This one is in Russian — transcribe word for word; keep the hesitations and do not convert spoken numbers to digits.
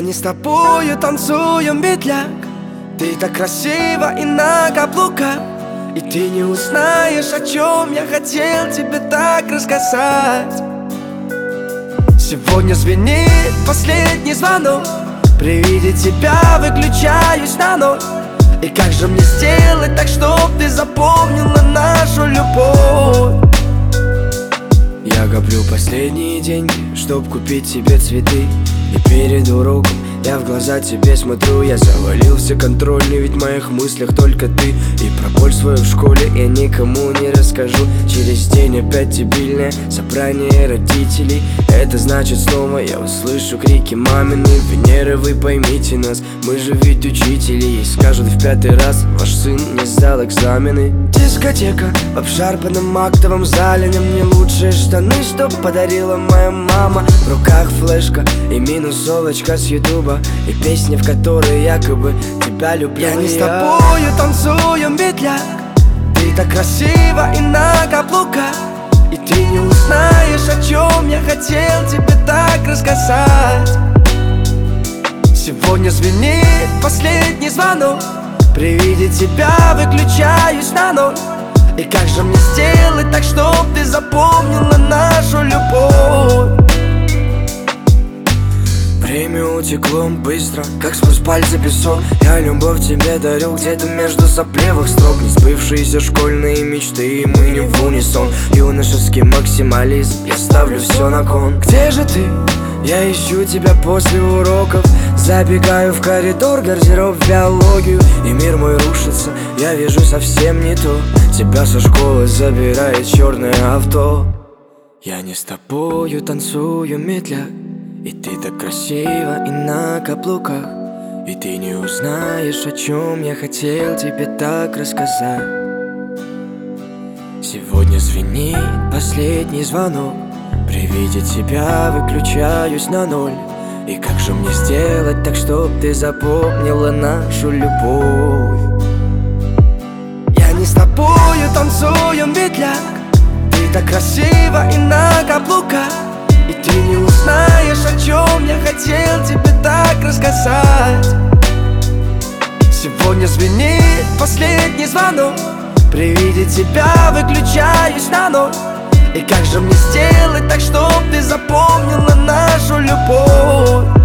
Я не с тобою танцую медляк, ты так красива и на каблуках, и ты не узнаешь, о чем я хотел тебе так рассказать. Сегодня звенит последний звонок, при виде тебя выключаюсь на ноль. И как же мне сделать так, чтоб ты запомнила нашу любовь? Я коплю последние деньги, чтоб купить себе цветы. И перед уроком я в глаза тебе смотрю. Я завалился контрольный, ведь в моих мыслях только ты. И про боль свою в школе я никому не расскажу. Через день опять дебильное собрание родителей. Это значит снова я услышу крики мамины: Венера, вы поймите нас, мы же ведь учители. И скажут в пятый раз: ваш сын не сдал экзамены. Дискотека в обшарпанном актовом зале, на мне лучшие штаны, что подарила моя мама. В руках флешка и минусовочка с ютуба, и песни, в которые якобы тебя люблю. Я не с тобою танцую медляк, ты так красива и на каблуках, и ты не узнаешь, о чем я хотел тебе так рассказать. Сегодня звенит последний звонок, при виде тебя выключаюсь на ноль. И как же мне сделать так, чтоб ты запомнила нашу любовь? Время утекло быстро, как сквозь пальцы песок. Я любовь тебе дарю где-то между сопливых строк. Не сбывшиеся школьные мечты, и мы не в унисон. Юношеский максимализм, я ставлю все на кон. Где же ты? Я ищу тебя после уроков. Забегаю в коридор, гардероб, в биологию, и мир мой рушится, я вижу совсем не то. Тебя со школы забирает черное авто. Я не с тобою танцую медляк, и ты так красива и на каблуках, и ты не узнаешь, о чем я хотел тебе так рассказать. Сегодня звенит последний звонок, при виде тебя выключаюсь на ноль. И как же мне сделать так, чтоб ты запомнила нашу любовь? Я не с тобою танцую медляк, ты так красива и на каблуках, и ты не узнаешь, о чем я хотел тебе так рассказать. Сегодня звенит последний звонок, при виде тебя выключаюсь на ноль. И как же мне сделать так, чтоб ты запомнила нашу любовь?